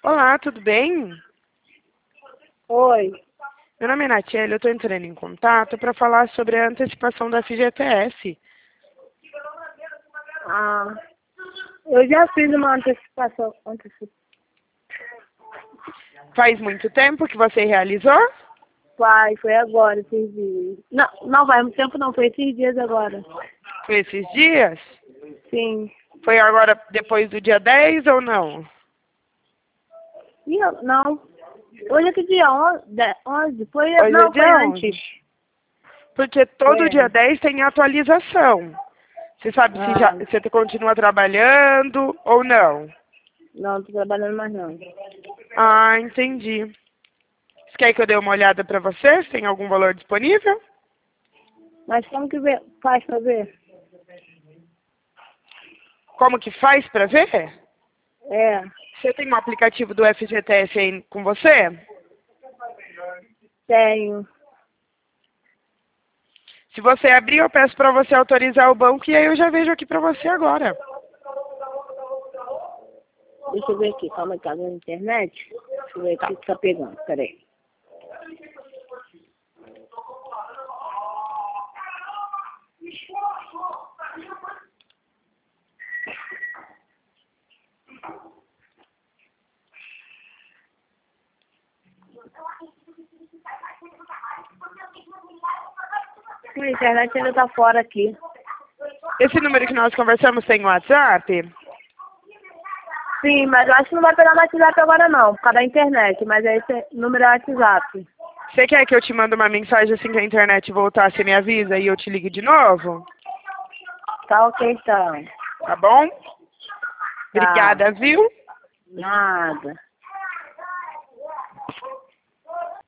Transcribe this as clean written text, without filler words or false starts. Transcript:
Olá, tudo bem? Oi. Meu nome é Natiele, eu estou entrando em contato para falar sobre a antecipação da FGTS. Ah, eu já fiz uma antecipação. Faz muito tempo que você realizou? Foi agora, esses dias. Não, não faz muito tempo não, foi esses dias agora. Foi esses dias? Sim. Foi agora depois do dia 10 ou não? Não. Hoje é que dia 11? Hoje é Não, foi dia 11. antes. Porque Foi todo dia antes. 10 tem atualização. Você sabe se Ah, você continua trabalhando ou não? não, tô trabalhando mais não. Ah, entendi. Você quer que eu dê uma olhada para você? Se tem algum valor disponível? Mas como que faz pra ver? Como que faz para ver? É, Você tem um aplicativo do FGTS aí com você? tenho. Se você abrir, eu peço para você autorizar o banco e aí eu já vejo aqui para você agora. Deixa eu ver aqui, calma aí, tá na internet? Deixa eu ver aqui o que tá pegando, peraí. A internet ainda tá fora aqui. Esse número que nós conversamos tem WhatsApp? Sim, mas eu acho que não vai pegar no WhatsApp agora não, por causa da internet, mas esse número é WhatsApp. Você quer que eu te mande uma mensagem assim que a internet voltar, você me avisa e eu te ligo de novo? Tá ok então. Tá bom? Tá. Obrigada, viu? Nada.